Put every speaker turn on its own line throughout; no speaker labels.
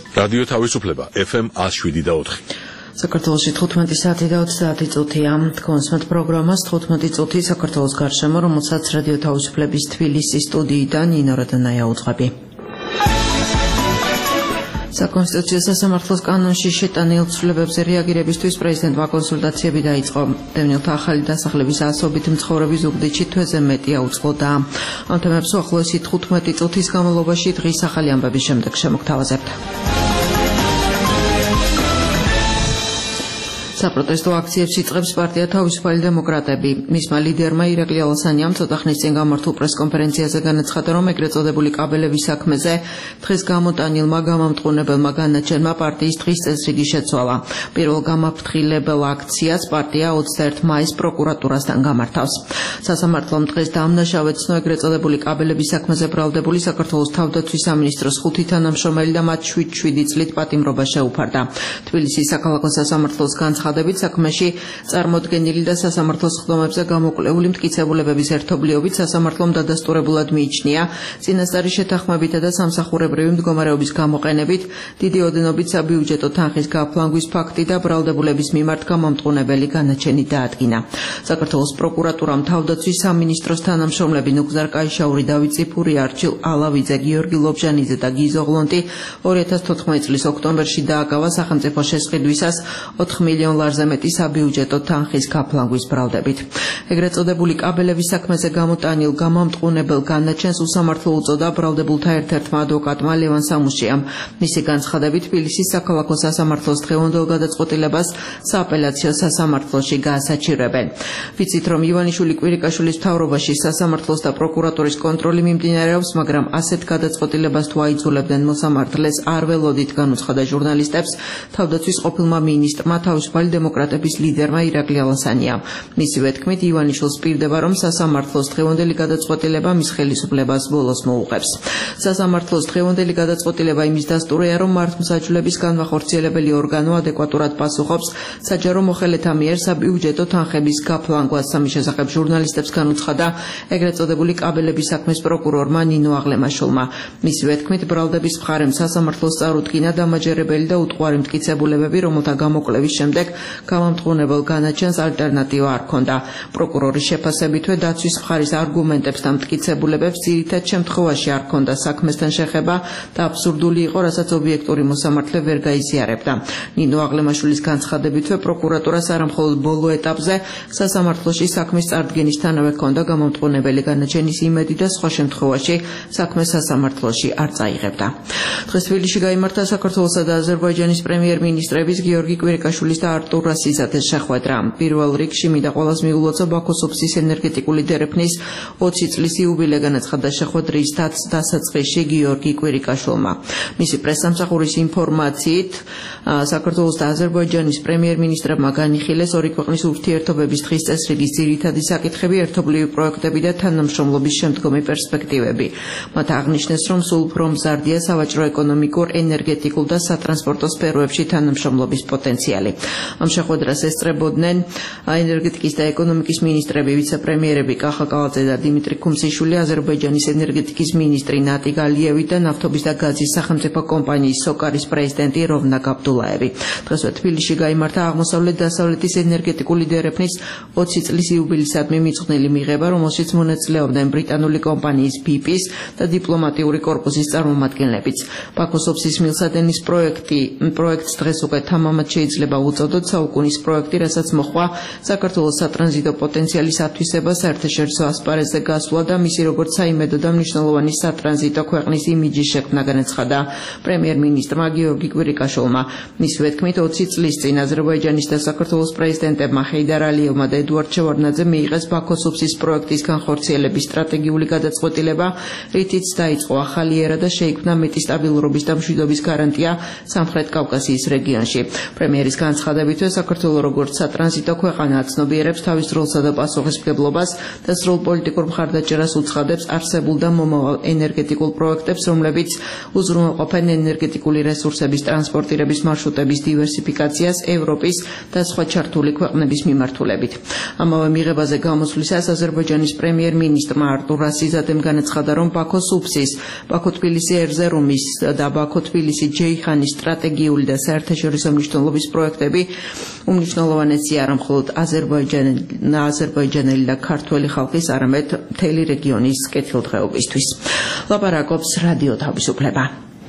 რადიო თავისუფლება FM 107.4.
საქართველოში 15 საათი და 30 წუთია. თქვენსმეთ პროგრამას 15 წუთი საქართველოს გარშემო, რომელსაც რადიო თავისუფლების თბილისის სტუდიიდან ნინო რადანაია უძღვები. საკონსტიტუციო სასამართლოს კანონში შეტანილ ცვლილებებზე რეაგირებისთვის პრეზიდენტმა კონსულტაციები დაიწყო. დევნილთა ახალი დასახლების ასობით მცხოვრები ზუგდიდში თვეზე მეტი აუწყლოდა. ამ თემებს უახლოესი 15 წუთის განმავლობაში დღის ახალი ამბების შემდეგ შემოგთავაზებთ. საპროტესტო აქციებს იწყებს პარტია თავისუფალი დემოკრატები. მისმა ლიდერმა ირაკლი ალასანიამ ცოტა ხნის წინ გამართულ პრესკონფერენციაზე განაცხადა, რომ ეგრეთ წოდებული კაბელების საქმეზე დღეს გამოტანილმა გამამტყუნებელმა განაჩენმა პარტიის დღის წესრიგი შეცვალა. პირველ გამაფრთხილებელ აქციას პარტია 21 მაისს პროკურატურასთან გამართავს. სასამართლომ დღეს დაამნაშავე ცნო ეგრეთ წოდებული კაბელების საქმეზე ბრალდებული საქართველოს თავდაცვის სამინისტროს 5 თანამშრომელი და მათ 7 წლით პატიმრობა შეუფარდა. თბილისის საქალაქო სასამართლოს განცხადებით, საქმეში წარმოდგენილი და სასამართლოს სხდომებზე გამოკვლეული მტკიცებულებების ერთობლიობით სასამართლომ დადასტურებულად მიიჩნია წინასწარი შეთანხმებითა და სამსახურებრივი მდგომარეობის გამოყენებით დიდი ოდენობით საბიუჯეტო თანხის გაფლანგვის ფაქტი და ბრალდებულების მიმართ გამამტყუნებელი განაჩენი დაადგინა. საქართველოს პროკურატურამ თავდაცვის სამინისტროს თანამშრომლები ნუგზარ კაიშაური, დავით წიფური, არჩილ ალავიძე, გიორგი ლობჟანიძე და გიზო ღლონტი 2014 წლის ოქტომბერში დააკავა სახელმწიფო შესყიდვისას 4 მილიონ ლარზე მეტი საბიუჯეტო თანხის გაფლანგვის ბრალდებით. ეგრეთ წოდებული კაბელების საქმეზე გამოტანილ გამამტყუნებელ განაჩენს უსამართლო უწოდა ბრალდებულთა ერთ-ერთმა ადვოკატმა ლევან სამუშიამ. მისი განცხადებით, თბილისის საქალაქო სასამართლოს დღევანდელ გადაწყვეტილებას სააპელაციო სასამართლოში გაასაჩირებენ. ვიცით, რომ ივანიშვილი კვირიკაშვილის მთავრობაში სასამართლოს და პროკურატურის კონტროლი მიმდინარეობს, მაგრამ ასეთ გადაწყვეტილებას თუ აიძულებდნენ მოსამართლეს არ ველოდით, განუცხადა ჟურნალისტებს თავდაცვის ყოფილმა მინისტრმა თავისუფალი დემოკრატების ლიდერმა ირაკლი ალასანიამ. მისივე თქმით, ივანიშვილს პირდება, რომ სასამართლოს დღევანდელი გადაწყვეტილება მის ხელისუფლებას ბოლოს მოუღებს. სასამართლოს დღევანდელი გადაწყვეტილება იმის დასტურია, რომ მართლმსაჯულების განმახორციელებელი ორგანო ადეკვატურად პასუხობს საჯარო მოხელეთა მიერ საბიუჯეტო თანხების გაფლანგვას. ამის შესახებ ჟურნალისტებს განუცხადა ეგრეთ წოდებული კაბელების საქმის პროკურორმა ნინო აღლემაშვილმა. მისივე თქმით, ბრალდების მხარემ სასამართლოს წარუდგინა დამაჯერებელი და უტყუარი მტკიცებულებები, რომელთა გამოკვლევის შემდეგ გამამტყუნებელ განაჩენს ალტერნატივა არ ჰქონდა. პროკურორის შეფასებითვე დაცვის მხარის არგუმენტებს და მტკიცებულებებს ძირითად შემთხვევაში არ ჰქონდა საქმესთან შეხება და აბსურდული იყო, რასაც ობიექტური მოსამართლე ვერ გაიზიარებდა. ნინო აღლემაშვილის განცხადებითვე პროკურატურას არამხოლოდ ბოლო ეტაპზე სასამართლოში საქმის წარდგენისთანავე ჰქონდა გამამტყუნებელი განაჩენის იმედი და სხვა შემთხვევაში საქმე სასამართლოში არ წაიღებდა. დღეს თბილისში გაიმართა საქართველოსა და აზერბაიჯანის პრემიერ-მინისტრების გიორგი კვირიკაშვილის და არტურ რასიზადეს შეხვედრა. პირველ რიგში მინდა ყველას მიულოცა ბაქოს ოფისის ენერგეტიკული დერეფნის 20 წლის იუბილე, განაცხადა შეხვედრის დასაწყისში გიორგი კვირიკაშვილმა. მისი პრესსამსახურის ინფორმაციით, საქართველოს და აზერბაიჯანის პრემიერ-მინისტრებმა განიხილეს ორი ქვეყნის ურთიერთობების დღის წესრიგის ძირითადი საკითხები, ერთობლივი პროექტები და თანამშრომლობის შემდგომი პერსპექტივები. მათ აღნიშნეს, რომ სულ უფრო მზარდია სავაჭრო, ეკონომიკურ, ენერგეტიკულ და სატრანსპორტო სფეროებში თანამშრომლობის პოტენციალი. ამ შეხვედრას ესწრებოდნენ ენერგეტიკის და ეკონომიკის მინისტრები, ვიცე-პრემიერები კახა კალაძე და დიმიტრი ქუმსიშვილი, აზერბაიჯანის ენერგეტიკის მინისტრი ნატიგ ალიევი და ნავთობის და გაზის სახელმწიფო კომპანიის სოკარის პრეზიდენტი როვნაკ აბდულაევი. დღესვე თბილისში გაიმართა აღმოსავლეთ-დასავლეთის ენერგეტიკული დერეფნის 20 წლის იუბილისადმი მიძღვნილი მიღება, რომელშიც მონაწილეობდნენ ბრიტანული კომპანიის BP-ის და დიპლომატიური კორპუსის წარმომადგენლებიც. ბაქოს ოფისის მილსადენის პროექტს დღეს უკვე თამამად შეიძლება უწოდოთ საუკუნის პროექტი, რასაც მოჰყვა საქართველოს სატრანზიტო პოტენციალის ათვისება, საერთაშორისო ასპარეზზე გასვლა და მისი როგორც საიმედო და მნიშვნელოვანი სატრანზიტო ქვეყნის იმიჯის შექმნა, განაცხადა პრემიერ-მინისტრმა გიორგი კვირიკაშვილმა. მისივე თქმით, 20 წლის წინ აზერბაიჯანის და საქართველოს პრეზიდენტებმა ჰეიდარ ალიევმა და ედუარდ შევარდნაძემ მიიღეს ბაქოს ოფისის პროექტის განხორციელების სტრატეგიული გადაწყვეტილება, რითიც დაიწყო ახალი ერა და შეიქმნა მეტი სტაბილურობის და მშვიდობის გარანტია სამხრეთ კავკასიის რეგიონში. პრემიერის განცხადებით, განცხადებითვე საქართველოს როგორც სატრანზიტო ქვეყანაა ცნობიერებს თავის როლსა და პასუხისმგებლობას და სრულ პოლიტიკურ მხარდაჭერას უცხადებს არსებულ და მომავალ ენერგეტიკულ პროექტებს, რომლებიც უზრუნველყოფენ ენერგეტიკული რესურსების ტრანსპორტირების მარშრუტების დივერსიფიკაციას ევროპის და სხვა ჩართული ქვეყნების მიმართულებით. ამავე მიღებაზე გამოსვლისას აზერბაიჯანის პრემიერ-მინისტრმა არტურ რასიზადემ განაცხადა, რომ ბაქო-სუფსის, ბაქო-თბილისი ერზერუმის და ბაქო-თბილისი-ჯეიხანის სტრატეგიული და საერთაშორისო მნიშვნელობის პროექტები უმნიშვნელოვანესი არა მხოლოდ აზერბაიჯანელი და ქართველი ხალხის, არამედ მთელი რეგიონის კეთილდღეობისთვის. ლაპარაკობს რადიო თავისუფლება.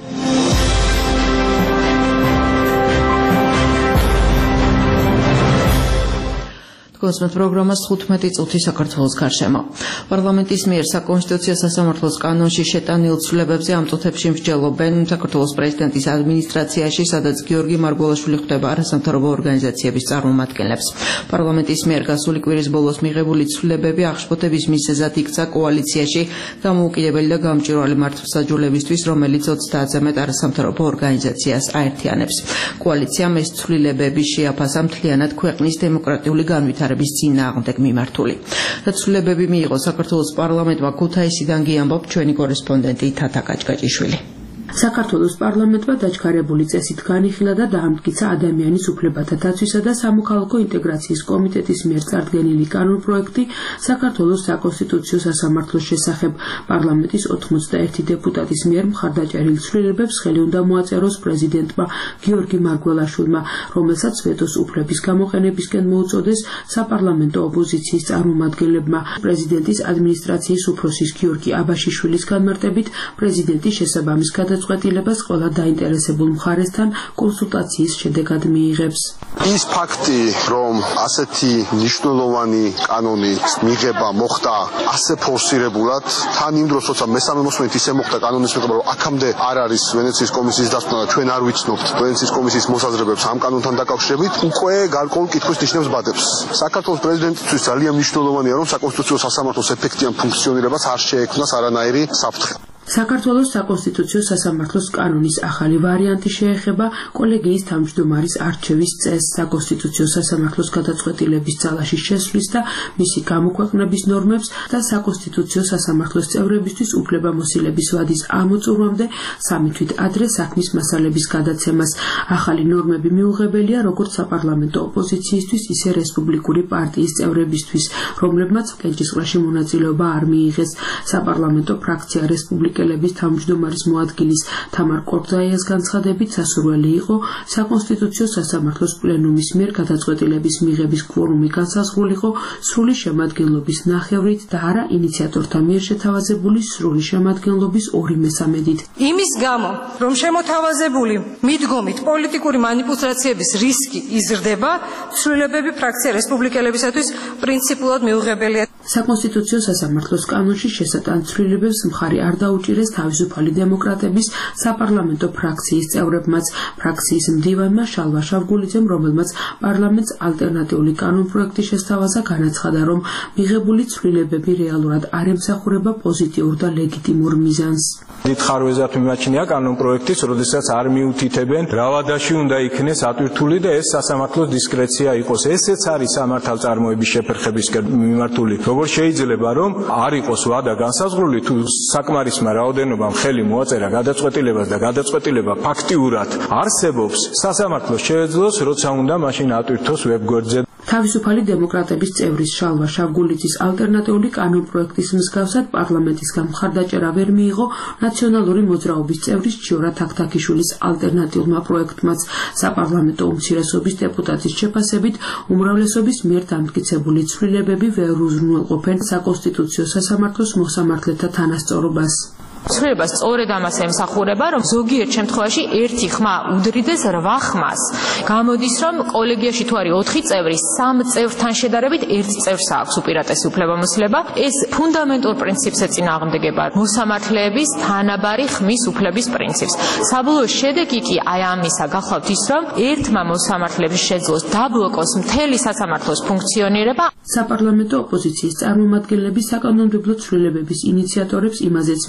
Კოსმეთ პროგრამას 15 წუთი საქართველოს გარშემო. პარლამენტის მიერ საკონსტიტუციო სასამართლოს კანონში შეტანილ ცვლილებებზე ამ წუთებში მსჯელობენ საქართველოს პრეზიდენტის ადმინისტრაციაში, სადაც გიორგი მარგველაშვილი ხვდება არასამთავრობო ორგანიზაციების წარმომადგენლებს. პარლამენტის მიერ გასული კვირის ბოლოს მიღებული ცვლილებები აღშფოთების მიზეზად იქცა კოალიციაში გამოუკიდებელი და გამჭვირვალე მართლმსაჯულებისთვის, რომელიც 30-ზე მეტ არასამთავრობო ორგანიზაციას აერთიანებს. კოალიციამ ეს ცვლილებები შეაფასა მთლიანად ქვეყნის დემოკრატიული განვითარების წინააღმდეგ მიმართული. ცვლილებები მიიღო საქართველოს პარლამენტმა ქუთაისიდან გიამბობ ჩვენი კორესპონდენტი თათა კაჭკაჭიშვილი.
საქართველოს პარლამენტმა დაჩქარებული წესით განიხილა და დაამტკიცა ადამიანის უფლებათა დაცვისა და სამოქალაქო ინტეგრაციის კომიტეტის მიერ წარდგენილი კანონპროექტი საქართველოს საკონსტიტუციო სასამართლოს შესახებ. პარლამენტის 81 დეპუტატის მიერ მხარდაჭერილ ცვლილებებს ხელი უნდა მოაწეროს პრეზიდენტმა გიორგი მარგველაშვილმა, რომელსაც ვეტოს უფლების გამოყენებისკენ მოუწოდეს საპარლამენტო ოპოზიციის წარმომადგენლებმა. პრეზიდენტის ადმინისტრაციის უფროსის გიორგი აბაშიშვილის განმარტებით, პრეზიდენტის შესაბამის გადაწყვეტილებას ყველა დაინტერესებულ მხარესთან კონსულტაციის შედეგად მიიღებს.
ის ფაქტი, რომ ასეთი მნიშვნელოვანი კანონის მიღება მოხდა ასე ფორსირებულად, თან იმ დროს, როცა მესამე მოსმენით ისე მოხდა კანონის მიღება, რომ აქამდე არ არის ვენეციის კომისიის დასკვნა და ჩვენ არ ვიცნობთ ვენეციის კომისიის მოსაზრებებს ამ კანონთან დაკავშირებით, უკვე გარკვეულ კითხვის ნიშნებს ბადებს. საქართველოს პრეზიდენტისთვის ძალიან მნიშვნელოვანია, რომ საკონსტიტუციო სასამართლოს ეფექტიან ფუნქციონირებას არ შეექმნას არანაირი საფრთხე.
საქართველოს საკონსტიტუციო სასამართლოს კანონის ახალი ვარიანტი შეეხება კოლეგიის თავმჯდომარის არჩევის წესს, საკონსტიტუციო სასამართლოს გადაწყვეტილების ძალაში შესვლის და მისი გამოქვეყნების ნორმებს და საკონსტიტუციო სასამართლოს წევრებისთვის უფლებამოსილების ვადის ამოწურვამდე 3 თვით ადრე საქმის მასალების გადაცემას. ახალი ნორმები მიუღებელია როგორც საპარლამენტო ოპოზიციისთვის, ისე რესპუბლიკური პარტიის წევრებისთვის, რომლებმაც კენჭისყრაში მონაწილეობა არ მიიღეს. საპარლამენტო ფრაქცია რესპუბლიკელების თავმჯდომარის მოადგილის თამარ კორდაიას განცხადებით, სასურველი იყო საკონსტიტუციო სასამართლოს პლენუმის მიერ გადაწყვეტილების მიღების კვორუმი განსაზღვრულიყო სრული შემადგენლობის ნახევრით და არა ინიციატორთა მიერ შეთავაზებული სრული შემადგენლობის 2/3-ით.
იმის გამო, რომ შემოთავაზებული მიდგომით პოლიტიკური манипуляციების რისკი იზრდება, ცვლილებები ფრაქცია რესპუბლიკელებისათვის პრინციპულად მიუღებელია.
საკონსტიტუციო სასამართლოს კანონში შესატან ცვლილებებს მხარი არ დაუჭირეს თავისუფალი დემოკრატების საპარლამენტო ფრაქციის წევრებმაც. ფრაქციის მდივანმა შალვა შავგულიძემ, რომელმაც პარლამენტს ალტერნატიული კანონპროექტი შესთავაზა, განაცხადა, რომ მიღებული ცვლილებები რეალურად არ ემსახურება პოზიტიურ და ლეგიტიმურ მიზანს.
დიდხარვეზად მიმაჩნია კანონპროექტის, როდესაც არ მიუთითებენ რა ვადაში უნდა იქნეს ატვირთული და ეს სასამართლოს დისკრეცია იყოს. ესეც არის სამართალწარმოების შეფერხებისკენ მიმართული. როგორ შეიძლება რომ არ იყოს ვადა განსაზღვრული, თუ საკმარისმა რაოდენობამ ხელი მოაწერა გადაწყვეტილებას და გადაწყვეტილება ფაქტიურად არსებობს, სასამართლოს შეეძლოს, როცა უნდა მაშინ ატვირთოს ვებგვერდზე.
თავისუფალი დემოკრატების წევრის შალვა შავგულიძის ალტერნატიული კანონპროექტის მსგავსად პარლამენტისგან მხარდაჭერა ვერ მიიღო ნაციონალური მოძრაობის წევრის ჩიორა თაქთაქიშვილის ალტერნატიულმა პროექტმაც. საპარლამენტო უმცირესობის დეპუტატის შეფასებით, უმრავლესობის მიერ დამტკიცებული ცვლილებები ვერ უზრუნველყოფენ საკონსტიტუციო სასამართლოს მოსამართლეთა თანასწორობას.
ცვლილება სწორედ ამას ემსახურება, რომ ზოგიერთ შემთხვევაში ერთი ხმა უდრიდეს 8 ხმას. გამოდის, რომ კოლეგიაში თუ არის 4 წევრი, 3 წევრთან შედარებით 1 წევრს აქვს უპირატესი უფლებამოსილება. ეს ფუნდამენტურ პრინციპს ეწინააღმდეგება მოსამართლეების თანაბარი ხმის უფლების პრინციპს. საბოლოო შედეგი კი აი ამისა გახლავთ ის, რომ ერთმა მოსამართლეებს შეძლოს დაბლოკოს მთელი სასამართლოს ფუნქციონირება.
საპარლამენტო ოპოზიციის წარმომადგენლები საკანონმდებლო ცვლილებების ინიციატორებს იმაზეც მიუთითებენ,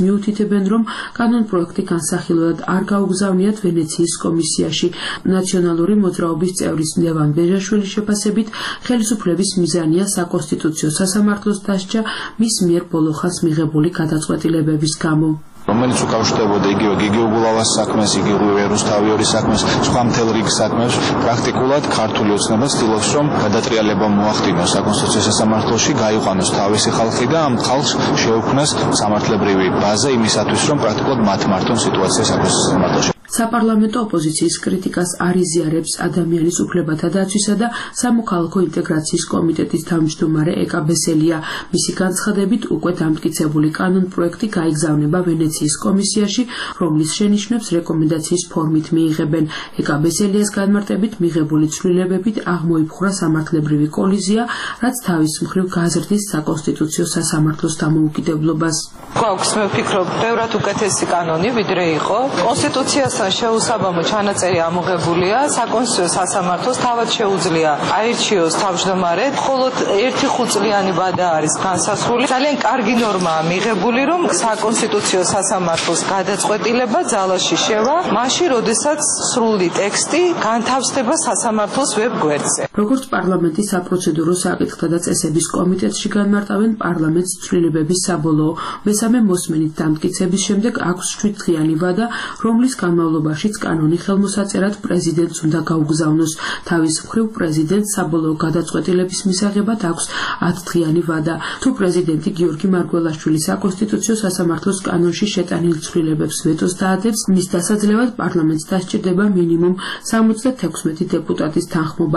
ამტკიცებენ, რომ კანონპროექტი განსახილველად არ გაუგზავნიათ ვენეციის კომისიაში. ნაციონალური მოძრაობის წევრის ლევან ბეჟაშვილის შეფასებით, ხელისუფლების მიზანია საკონსტიტუციო სასამართლოს დასჯა მის მიერ ბოლო ხანს მიღებული გადაწყვეტილებების გამო.
რომელიც უკავშირდებოდა იგივე გიგი უგულავას საქმეს, იგივე რუსთავიორის საქმეს, სხვა მთელ რიგ საქმეს, პრაქტიკულად ქართული ოცნება ცდილობს, რომ გადატრიალება მოახდინოს საკონსტიტუციო სასამართლოში, გაიყვანოს თავისი ხალხი და ამ ხალხს შეუქმნას სამართლებრივი ბაზა იმისათვის, რომ პრაქტიკულად მათ მართონ სიტუაცია საკონსტიტუციო სასამართლოში.
საპარლამენტო ოპოზიციის კრიტიკას არ იზიარებს ადამიანის უფლებათა დაცვისა და სამოქალაქო ინტეგრაციის კომიტეტის თავმჯდომარე ეკა ბესელია. მისი განცხადებით, უკვე დამტკიცებული კანონპროექტი გაიგზავნება ვენეციის კომისიაში, რომლის შენიშვნებს რეკომენდაციის ფორმით მიიღებენ. ეკა ბესელიას განმარტებით, მიღებული ცვლილებებით აღმოიფხვრა სამართლებრივი კოლიზია, რაც თავის მხრივ გაზრდის საკონსტიტუციო სასამართლოს დამოუკიდებლობას.
გვაქვს, მე ვფიქრობ, ბევრად უკეთესი კანონი, ვიდრე იყო. კონსტიტუციას შეუსაბამო ჩანაწერი ამოღებულია, საკონსტიტუციო სასამართლოს თავად შეუძლია აირჩიოს თავმჯდომარე, მხოლოდ 1 წლიანი ვადა არის განსასრული. ძალიან კარგი ნორმაა მიღებული, რომ საკონსტიტუციო სასამართლოს გადაწყვეტილება ძალაში შევა, მაშინ, როდესაც სრული ტექსტი განთავსდება სასამართლოს ვებ-გვერდზე.
როგორც პარლამენტის საპროცედურო საკითხთა და წესების კომიტეტში განმარტავენ, პარლამენტს ცვლილებების საბოლოო მესამე მოსმენით დამტკიცების შემდეგ აქვს 7 დღიანი ვადა, რომლის განმავლობაშიც კანონი ხელმოსაწერად პრეზიდენტს უნდა გაუგზავნოს. თავის მხრივ პრეზიდენტს საბოლოო გადაწყვეტილების მისაღებად აქვს 10 დღიანი ვადა. თუ პრეზიდენტი გიორგი მარგველაშვილი საკონსტიტუციო სასამართლოს კანონში შეტანილ ცვლილებებს ვეტოს დაადებს, მის დასაძლევად პარლამენტს დასჭირდება მინიმუმ 76 დეპუტატის თანხმობა.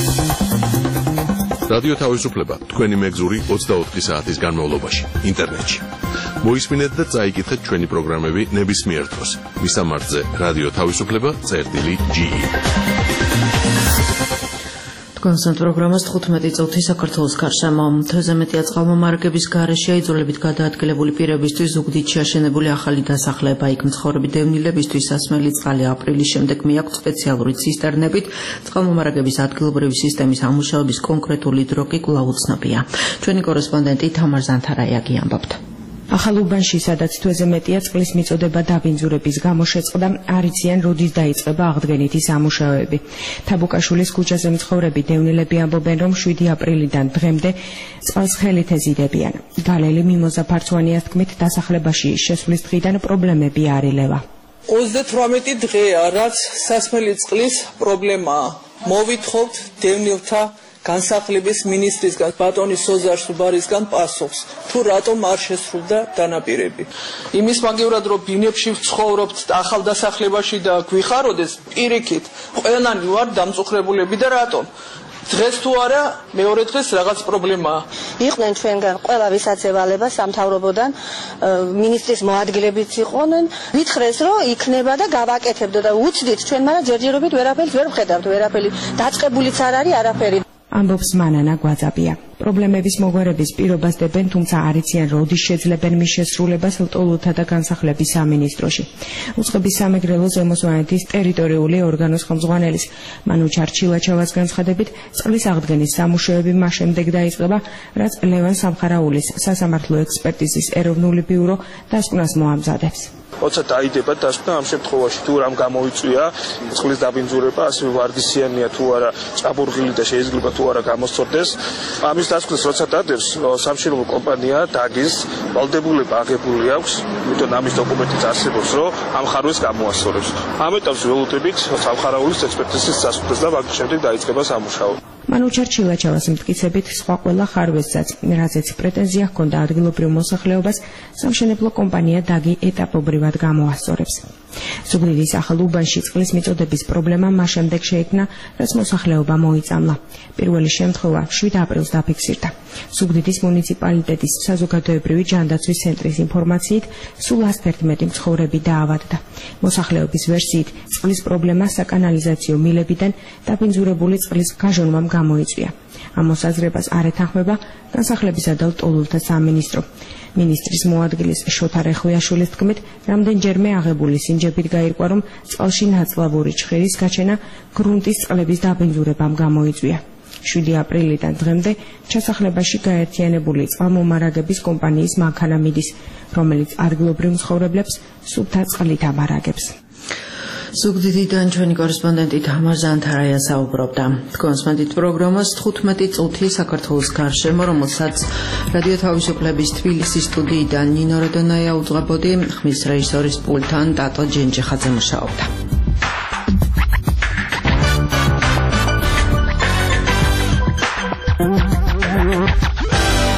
რადიო თავისუფლება თქვენი მეგზური 24 საათის განმავლობაში ინტერნეტში. მოისმინეთ და წაიკითხეთ ჩვენი პროგრამები ნებისმიერ დროს. მისამართზე რადიო თავისუფლება.ge.
კონსერტ პროგრამას 15 წუთი საქართველოს გარშემო. თვეზე მეტია წყალმომარაგების გარეშე აიძულებით გადაადგილებული პირებისთვის ზუგდიდში აშენებული ახალი დასახლება. იქ მცხოვრები დევნილებისთვის სასმელი წყალი აპრილის შემდეგ მიაქვთ სპეციალური ცისტერნებით. წყალმომარაგების ადგილობრივი სისტემის ამუშავების კონკრეტული დრო კი კვლავ უცნობია. ჩვენი კორესპონდენტი თამარ ზანთარაიაგი ამბობთ.
ახალ უბანში, სადაც თვეზე მეტია წყლის მიწოდება დაბინძურების გამო შეწყდა, არ იციან როდის დაიწყება აღდგენითი სამუშაოები. თაბუკაშვილის ქუჩაზე მცხოვრები დევნილები ამბობენ, რომ 7 აპრილიდან დღემდე წყალს ხელით ეზიდებიან. გალელი მიმოზა ფარცვანიას თქმით, დასახლებაში შესვლის დღიდან პრობლემები არ ილევა.
38 დღეა, რაც სასმელი წყლის პრობლემაა. მოვითხოვთ დევნილთა განსახლების მინისტრისგან ბატონის სოზარ სუბარისგან პასუხს, თუ რატომ არ შესრულდა დანაპირები. იმის მაგივრად, რომ ბინებში ვცხოვრობთ ახალ დასახლებაში და გვიხაროდეს, პირიქით, ყველანი ვარ დამწუხრებულები და რატომ? დღეს თუ არა, მეორე დღეს რაღაც პრობლემაა.
იყვნენ ჩვენგან ყველა ვისაც ევალება სამთავრობოდან, მინისტრის მოადგილებიც იყვნენ. ვითხრეს, რომ იქნება და გავაკეთებდო და უცდით ჩვენ, მაგრამ ჯერჯერობით ვერაფერს ვერ ვხედავთ, ვერაფერი დაწყებულიც არ არის არაფერი.
ამბობს მანანა გვაძაბია. პრობლემების მოგვარების პირობას დებენ, თუმცა არ იციან როდის შეძლებენ მის შესრულებას ლტოლვილთა და განსახლების სამინისტროში. უწყების სამეგრელო ზემო სვანეთის ტერიტორიული ორგანოს ხელმძღვანელის მანუჩარ ჩილაჩავას განცხადებით, წყლის აღდგენის სამუშაოები მას შემდეგ დაიწყება, რაც ლევან სამხარაულის სასამართლო ექსპერტიზის ეროვნული ბიურო დასკვნას მოამზადებს.
როცა დაიდება დასკვნა, ამ შემთხვევაში თუ რამ გამოიწვია წყლის დაბინძურება, ასევე ვარდისიანია თუ არა, ჭაბურღილი და შეიძლება თუ არა გამოსწორდეს. ამის დასკვნას როცა დადევს, სამშენებლო კომპანია დაგის ვალდებულება აღებული აქვს, იმიტომ ამის დოკუმენტიც არსებობს, რომ ამ ხარვეს გამოასწორებს. ამ ეტაპზე ველოდებით სამხარაულის ექსპერტიზის დასკვნას და მაგ შემდეგ დაიწყება სამუშაო.
მანუჩარ ჩილაჩავას მტკიცებით, სხვა ყველა ხარვესაც, რაზეც პრეტენზია ჰქონდა ადგილობრივ მოსახლეობას, სამშენებლო კომპანია დაგი ეტაპობრივად გამოასწორებს. ზუგდიდის ახალ უბანში წყლის მიწოდების პრობლემა მას შემდეგ შეიქმნა, რაც მოსახლეობა მოიწამლა. პირველი შემთხვევა 7 აპრილს დაფიქსირდა. ზუგდიდის მუნიციპალიტეტის საზოგადოებრივი ჯანდაცვის ცენტრის ინფორმაციით, სულ 111 მცხოვრები დაავადდა. მოსახლეობის ვერსიით, წყლის პრობლემა საკანალიზაციო მილებიდან დაბინძურებული წყლის გაჟონვამ გამოიწვია. ამ მოსაზრებას არ ეთანხმება განსახლებისა და ლტოლვილთა სამინისტრო. მინისტრის მოადგილის შოთა რეხვიაშვილის თქმით, რამდენჯერმე აღებული სინჯებით გაირკვა, რომ წყალში ნაწლავური ჩხირის გაჩენა გრუნტის წყლების დაბინძურებამ გამოიწვია. 7 აპრილიდან დღემდე ჩასახლებაში გაერთიანებული წყალმომარაგების კომპანიის მანქანა მიდის, რომელიც ადგილობრივ მცხოვრებლებს სუფთა წყლით ამარაგებს.
ზუგდიდიდან ჩვენი კორესპონდენტი თამარ ზანთარაია საუბრობდა. თქვენს მედით პროგრამას 15 წუთი საქართველოს გარშემო, რომელსაც რადიო თავისუფლების თბილისის სტუდიიდან ნინო როდონაია უძღვებოდი, ხმის რეჟისორის პულტთან ტატო ჯენჯიხაძე მუშაობდა.